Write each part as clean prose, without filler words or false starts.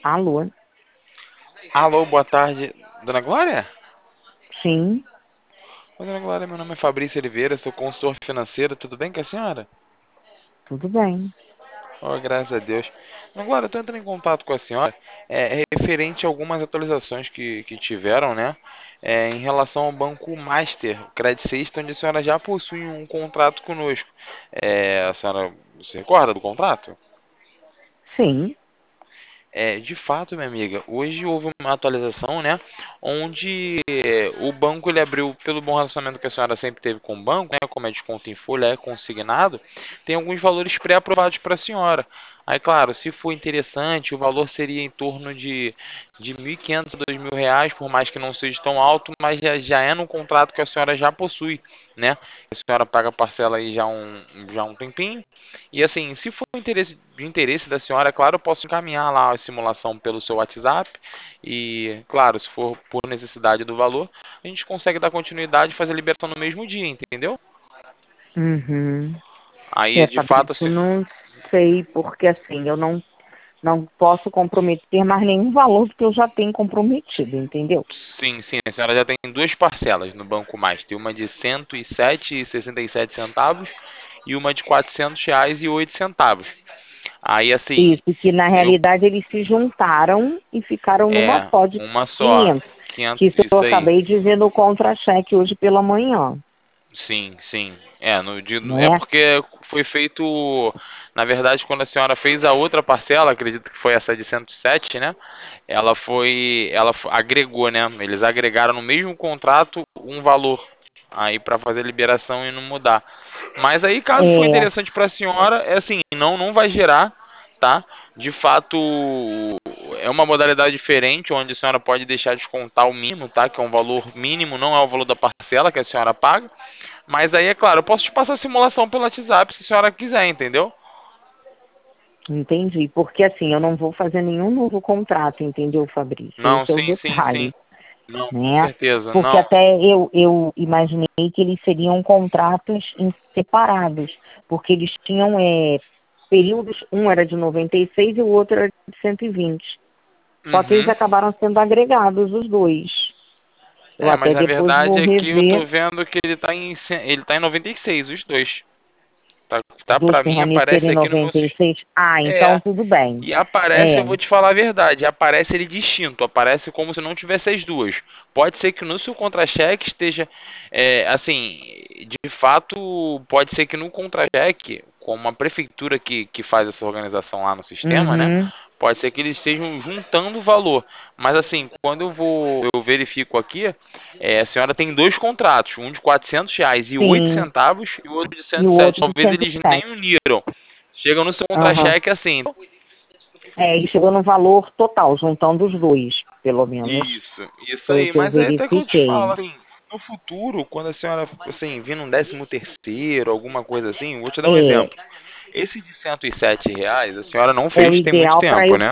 Alô? Alô, boa tarde. Dona Glória? Sim, Oi, Dona Glória, meu nome é Fabrício Oliveira, sou consultor financeiro, tudo bem com a senhora? tudo bem. Oh, graças a Deus. Dona Glória, eu estou entrando em contato com a senhora referente a algumas atualizações que tiveram, né? Em relação ao Banco Master, o Credit System, onde a senhora já possui um contrato conosco. A senhora se recorda do contrato? Sim, De fato, minha amiga, hoje houve uma atualização, né, onde o banco ele abriu, pelo bom relacionamento que a senhora sempre teve com o banco, né, como é desconto em folha, é consignado, tem alguns valores pré-aprovados para a senhora. Aí, claro, se for interessante, o valor seria em torno de 1.500 a R$ 2.000, por mais que não seja tão alto, mas já é no contrato que a senhora já possui, né? A senhora paga a parcela aí já um tempinho. E assim, se for de interesse da senhora, claro, eu posso encaminhar lá a simulação pelo seu WhatsApp. E, claro, se for por necessidade do valor, a gente consegue dar continuidade e fazer a liberação no mesmo dia, entendeu? uhum. Aí, de fato, Fabrício, não sei, porque assim, eu não posso comprometer mais nenhum valor do que eu já tenho comprometido, entendeu? sim, a senhora já tem duas parcelas no Banco Mais. Tem uma de R$ 107,67 e uma de R$ 400,08. Aí, assim, Isso, que na eu realidade eles se juntaram e ficaram numa só de uma só, 500, que 500, isso eu isso aí. acabei de ver no contra-cheque hoje pela manhã, Sim. É né? porque foi feito, na verdade, quando a senhora fez a outra parcela, acredito que foi essa de 107, né? Agregou, né? Eles agregaram no mesmo contrato um valor aí para fazer a liberação e não mudar. Mas aí, caso for É, interessante para a senhora, é assim, não vai gerar, tá? De fato, é uma modalidade diferente, onde a senhora pode deixar de descontar o mínimo, tá? Que é um valor mínimo, não é o valor da parcela que a senhora paga. Mas aí, é claro, eu posso te passar a simulação pelo WhatsApp se a senhora quiser, entendeu? entendi. Porque assim, eu não vou fazer nenhum novo contrato, entendeu, Fabrício? Não, Esse é o sim. detalhe. Não, com Né? certeza, Porque não. até eu imaginei que eles seriam contratos separados, porque eles tinham períodos, um era de 96 e o outro era de 120. Só que eles Uhum. acabaram sendo agregados, os dois. Eu Mas até a depois verdade vou é que eu tô rever. vendo que ele tá em 96, os dois. Os Tá dois pra mim, permaneceram aparece em aqui no meu sistema. 96. Ah, então É, tudo bem. e aparece, eu É. vou te falar a verdade, aparece ele distinto, aparece como se não tivesse as duas. Pode ser que no seu contra-cheque esteja, assim, de fato, pode ser que no contra-cheque, como a prefeitura que faz essa organização lá no sistema, né? Uhum. Pode ser que eles estejam juntando o valor. Mas assim, quando eu verifico aqui, a senhora tem dois contratos, um de R$ 400,08 Sim. e o outro de E o 107. outro de Talvez eles nem 107. uniram. Chega no seu Aham. contra-cheque assim. Ele chegou no valor total, juntando os dois, pelo menos. Isso Foi o aí. que eu Mas é até que eu te falo, verifiquei. assim, no futuro, quando a senhora, assim, vir num 13º, alguma coisa assim, vou te dar um É, exemplo. Esse de R$ 107, a senhora não é o fez tem muito ideal para tempo, eu. né?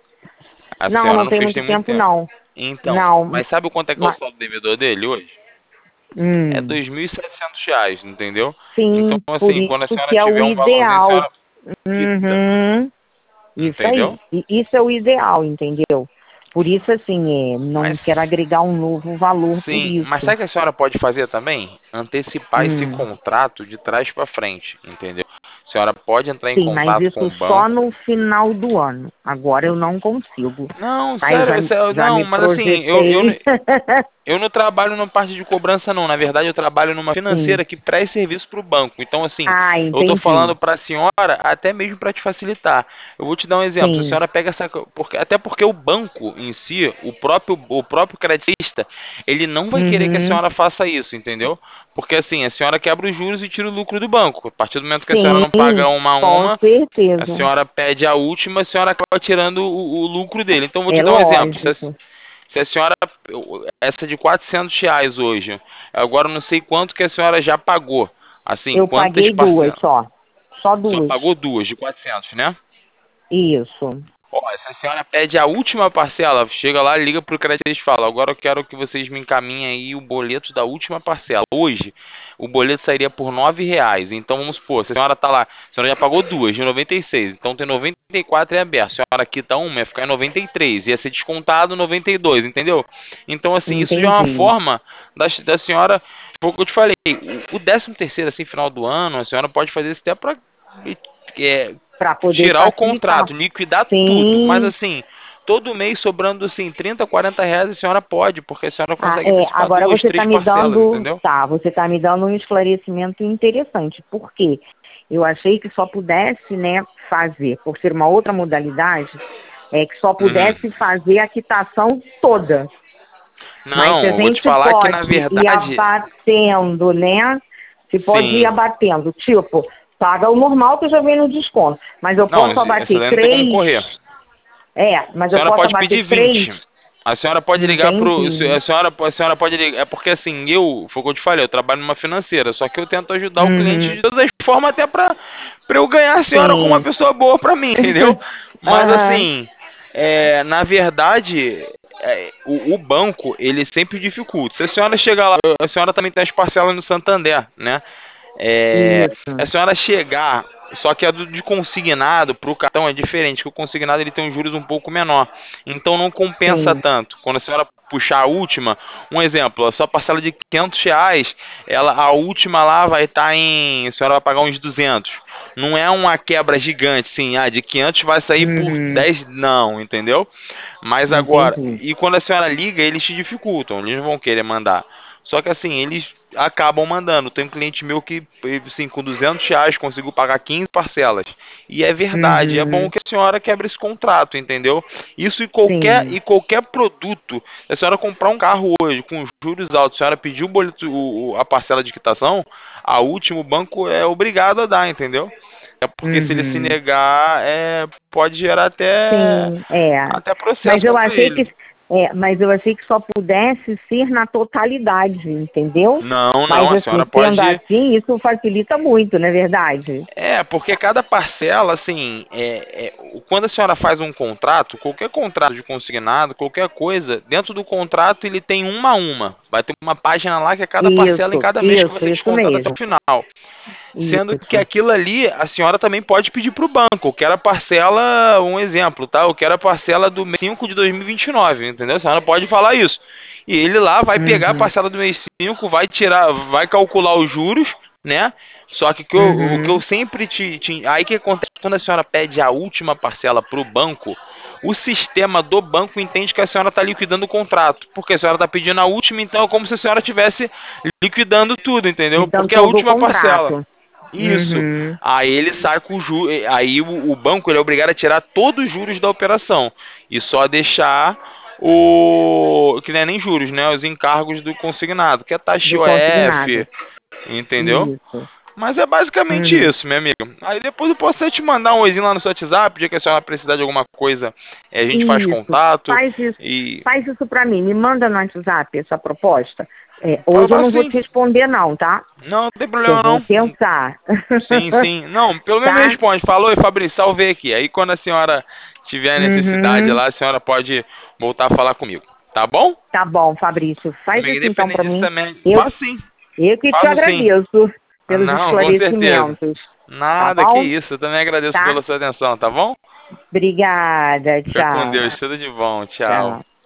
A Não, senhora não não tem fez muito tem muito tempo, tempo. não. Então, Não, mas sabe quanto é que é o mas, saldo devedor dele hoje? É hum, R$ 2.700, entendeu? Então, sim, por assim, quando a isso senhora que é o tiver um valorzinho, a ideal. senhora quita, Uhum, isso entendeu? aí. Isso é o ideal, entendeu? Por isso, assim, não Mas quero agregar um novo valor por sim, mas isso. sabe o que a senhora pode fazer também? Antecipar esse Hum, contrato de trás para frente, entendeu? A senhora pode entrar em sim, mas contato com isso o só banco. no final do ano. Agora eu não consigo. Não, Tá? Eu já, sério, já não, me mas assim, projetei. eu não trabalho na parte de cobrança, não. Na verdade, eu trabalho numa Sim. financeira que presta serviço para o banco. Então, assim, Ah, eu estou falando entendi. para a senhora até mesmo para te facilitar. Eu vou te dar um exemplo. Se a Sim. senhora pega essa. Até porque o banco em si, o próprio creditista, ele não vai querer que a Uhum. senhora faça isso, entendeu? Porque, assim, a senhora quebra os juros e tira o lucro do banco. A partir do momento que a senhora não paga Sim, uma a com uma, a certeza. senhora pede a última, a senhora acaba tirando o lucro dele. Então, vou É te dar um exemplo. lógico. Se a senhora, essa de R$ 400 hoje, agora eu não sei quanto que a senhora já pagou. Assim, Eu quantas paguei duas parcelas? só. Só Só duas. pagou duas de 400, né? Isso. Ó, se a senhora pede a última parcela, chega lá, liga pro crédito e fala, agora eu quero que vocês me encaminhem aí o boleto da última parcela. Hoje, o boleto sairia por R$ 9. Então, vamos supor, se a senhora tá lá, a senhora já pagou duas, de 96, então tem 94 em aberto. Se a senhora quita uma, ia ficar em 93, ia ser descontado 92, entendeu? Então, assim, isso já é uma Entendi. forma da senhora, foi o que eu te falei, o 13º, assim, final do ano, a senhora pode fazer isso até para Para poder tirar o facilitar. contrato, liquidar tudo. Mas Sim. assim, todo mês sobrando assim 30, R$ 40, a senhora pode, porque a senhora Ah, consegue antecipar agora duas, você está três me parcelas, dando, entendeu? tá, você está me dando um esclarecimento interessante. Por quê? Eu achei que só pudesse, né, fazer, por ser uma outra modalidade, que só Uhum. pudesse fazer a quitação toda. Mas se a Não, eu vou te gente falar que pode na ir verdade, abatendo, né? Se pode ir sim. abatendo, tipo, paga o normal que já vem no desconto. Mas eu Não, posso essa abater daí não tem como três. correr. Mas A eu senhora posso pode abater pedir três. 20. A senhora pode ligar pro. Entendi. A senhora pode ligar. É porque assim, foi o que eu te falei, eu trabalho numa financeira, só que eu tento ajudar o cliente Uhum. de todas as formas, até pra eu ganhar a senhora como uma Sim. pessoa boa pra mim, entendeu? Mas Aham. assim, na verdade, o banco, ele sempre dificulta. Se a senhora chegar lá, a senhora também tem as parcelas no Santander, né? A Isso. senhora chegar, só que a de consignado para o cartão é diferente, que o consignado ele tem um juros um pouco menor, então não compensa Sim. tanto. Quando a senhora puxar a última, um exemplo, a sua parcela de R$ 500, a última lá vai estar a senhora vai pagar uns 200. Não é uma quebra gigante, sim, de 500 vai sair por Uhum. 10, não, entendeu? Mas agora, Entendi. e quando a senhora liga, eles te dificultam, eles não vão querer mandar. Só que assim, eles acabam mandando. Tem um cliente meu que, assim, com R$ 200 conseguiu pagar 15 parcelas. E é verdade, é bom Uhum. que a senhora quebre esse contrato, entendeu? Isso Sim. em qualquer produto. Se a senhora comprar um carro hoje com juros altos, a senhora pedir o boleto, a parcela de quitação, a última o banco é obrigado a dar, entendeu? É porque se ele se Uhum. negar, pode gerar Sim, até Mas processo eu contra achei ele. que, mas eu achei que só pudesse ser na totalidade, entendeu? Não, não, Mas a assim, senhora sendo pode. assim, isso facilita muito, não é verdade? Porque cada parcela, assim, quando a senhora faz um contrato, qualquer contrato de consignado, qualquer coisa, dentro do contrato ele tem uma a uma. Vai ter uma página lá que é cada parcela em cada mês que vai ser Isso descontada até o mesmo. final. Sendo que Isso. aquilo ali, a senhora também pode pedir para o banco. Eu quero a parcela, um exemplo, tá? Eu quero a parcela do mês 5 de 2029, entendeu? A senhora pode falar isso. E ele lá vai pegar a Uhum. parcela do mês 5, vai tirar, vai calcular os juros, né? Só que o que eu Uhum. sempre Aí que acontece quando a senhora pede a última parcela para o banco, o sistema do banco entende que a senhora está liquidando o contrato. Porque a senhora está pedindo a última, então é como se a senhora estivesse liquidando tudo, entendeu? Então, Porque é a todo o última parcela. contrato. Isso. Uhum. Aí ele sai com o juros. Aí o banco ele é obrigado a tirar todos os juros da operação. E só deixar o. Que não é nem juros, né? Os encargos do consignado, que é taxa Do IOF, consignado. entendeu? Isso. Mas é basicamente Uhum. isso, minha amiga. Aí depois eu posso até te mandar um oizinho lá no seu WhatsApp, dia que a senhora precisar de alguma coisa, a gente faz Isso. contato. Faz isso. E. Faz isso para mim. Me manda no WhatsApp essa proposta. Hoje eu Fala não vou assim. te responder, não, tá? Não, não tem Que eu problema vou não. pensar. Sim, sim. Não, pelo menos me Tá? responde. Falou, e Fabrício, salvei aqui. Aí quando a senhora tiver necessidade Uhum. lá, a senhora pode voltar a falar comigo. Tá bom? Tá bom, Fabrício. Faz Amiga, isso então independente para disso mim. também. Eu, Faço sim. eu que te Faço sim. agradeço pelos Não, com certeza. esclarecimentos. Tá Nada, que bom? isso. Eu também agradeço Tá? pela sua atenção, tá bom? Obrigada. Fica com Tchau. Deus. Tudo de bom. Tchau. Tchau.